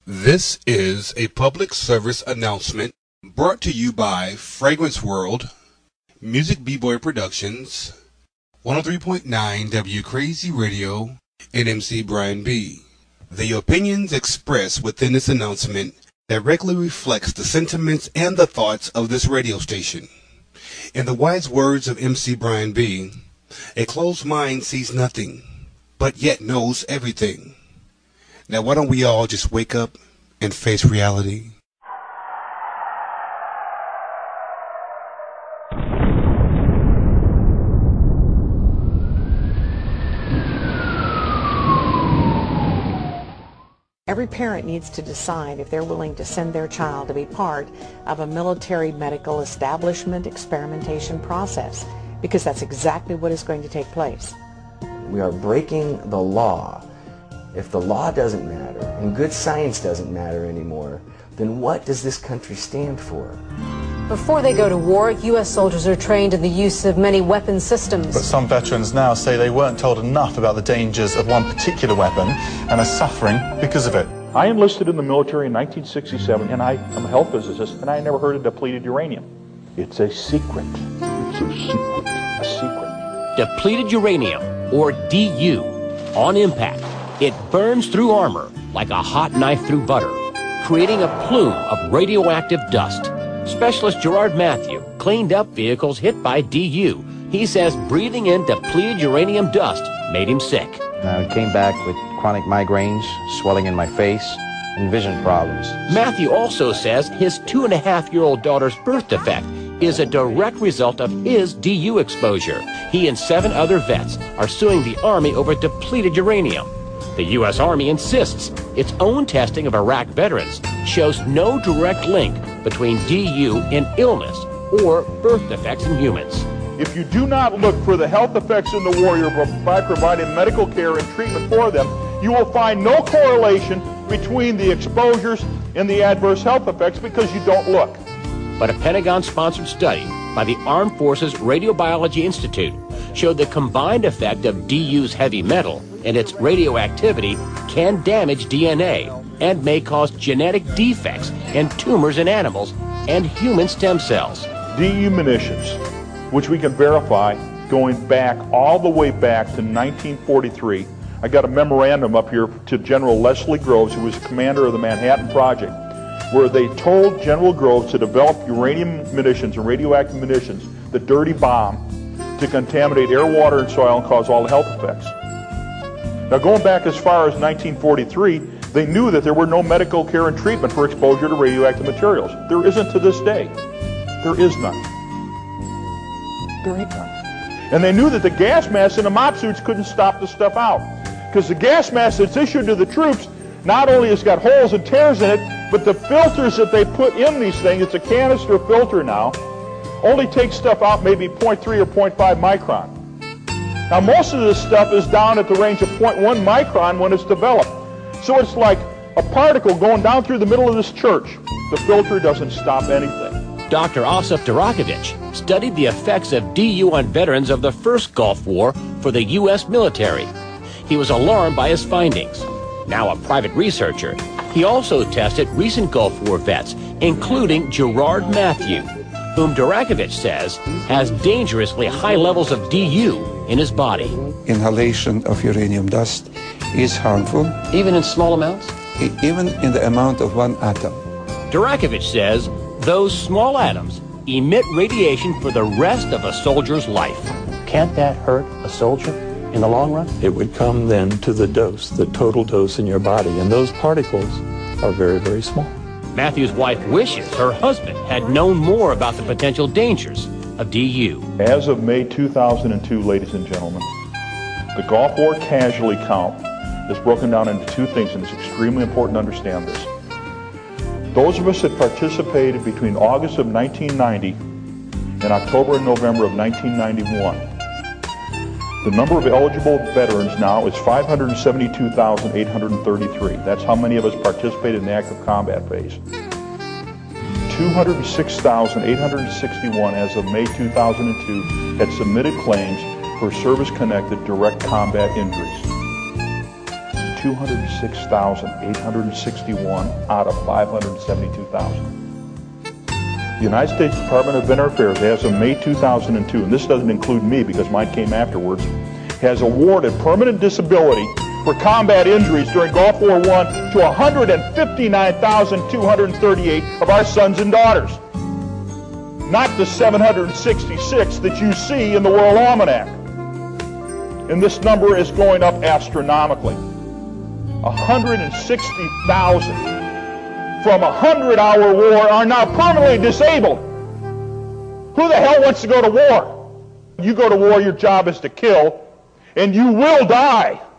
This is a public service announcement brought to you by Fragrance World, Music B-Boy Productions, 103.9 W Crazy Radio, and MC Brian B. The opinions expressed within this announcement directly reflects the sentiments and the thoughts of this radio station. In the wise words of MC Brian B., a closed mind sees nothing, but yet knows everything. Now why don't we all just wake up and face reality? Every parent needs to decide if they're willing to send their child to be part of a military medical establishment experimentation process, because that's exactly what is going to take place. We are breaking the law. If the law doesn't matter and good science doesn't matter anymore, then what does this country stand for? Before they go to war, U.S. soldiers are trained in the use of many weapon systems. But some veterans now say they weren't told enough about the dangers of one particular weapon and are suffering because of it. I enlisted in the military in 1967, and I am a health physicist, and I never heard of depleted uranium. It's a secret. It's a secret. A secret. Depleted uranium, or DU, on impact, it burns through armor like a hot knife through butter, creating a plume of radioactive dust. Specialist Gerard Matthew cleaned up vehicles hit by DU. He says breathing in depleted uranium dust made him sick. I came back with chronic migraines, swelling in my face, and vision problems. Matthew also says his 2.5-year-old daughter's birth defect is a direct result of his DU exposure. He and 7 other vets are suing the Army over depleted uranium. The U.S. Army insists its own testing of Iraq veterans shows no direct link between DU and illness or birth defects in humans. If you do not look for the health effects in the warrior by providing medical care and treatment for them, you will find no correlation between the exposures and the adverse health effects because you don't look. But a Pentagon-sponsored study by the Armed Forces Radiobiology Institute showed the combined effect of DU's heavy metal and its radioactivity can damage DNA and may cause genetic defects and tumors in animals and human stem cells. DU munitions, which we can verify going back all the way back to 1943. I got a memorandum up here to General Leslie Groves, who was the commander of the Manhattan Project, where they told General Groves to develop uranium munitions and radioactive munitions, the dirty bomb, to contaminate air, water, and soil and cause all the health effects. Now, going back as far as 1943, they knew that there were no medical care and treatment for exposure to radioactive materials. There isn't to this day. There is none. There ain't none. And they knew that the gas masks in the mop suits couldn't stop the stuff out. Because the gas mask that's issued to the troops not only has got holes and tears in it, but the filters that they put in these things, it's a canister filter now, only takes stuff out maybe 0.3 or 0.5 micron. Now most of this stuff is down at the range of 0.1 micron when it's developed. So it's like a particle going down through the middle of this church. The filter doesn't stop anything. Dr. Asif Durakovich studied the effects of DU on veterans of the first Gulf War for the U.S. military. He was alarmed by his findings. Now a private researcher, he also tested recent Gulf War vets, including Gerard Matthew, whom Durakovich says has dangerously high levels of DU in his body. Inhalation of uranium dust is harmful. Even in small amounts? Even in the amount of 1 atom. Durakovich says those small atoms emit radiation for the rest of a soldier's life. Can't that hurt a soldier in the long run? It would come then to the dose, the total dose in your body, and those particles are very, very small. Matthew's wife wishes her husband had known more about the potential dangers of DU. As of May 2002, ladies and gentlemen, the Gulf War casualty count is broken down into 2 things, and it's extremely important to understand this. Those of us that participated between August of 1990 and October and November of 1991, the number of eligible veterans now is 572,833. That's how many of us participated in the active combat phase. 206,861 as of May 2002 had submitted claims for service-connected direct combat injuries. 206,861 out of 572,000. The United States Department of Veteran Affairs, as of May 2002, and this doesn't include me because mine came afterwards, has awarded permanent disability for combat injuries during Gulf War I to 159,238 of our sons and daughters. Not the 766 that you see in the World Almanac. And this number is going up astronomically. 160,000 from a 100-hour war are now permanently disabled. Who the hell wants to go to war? You go to war, your job is to kill, and you will die.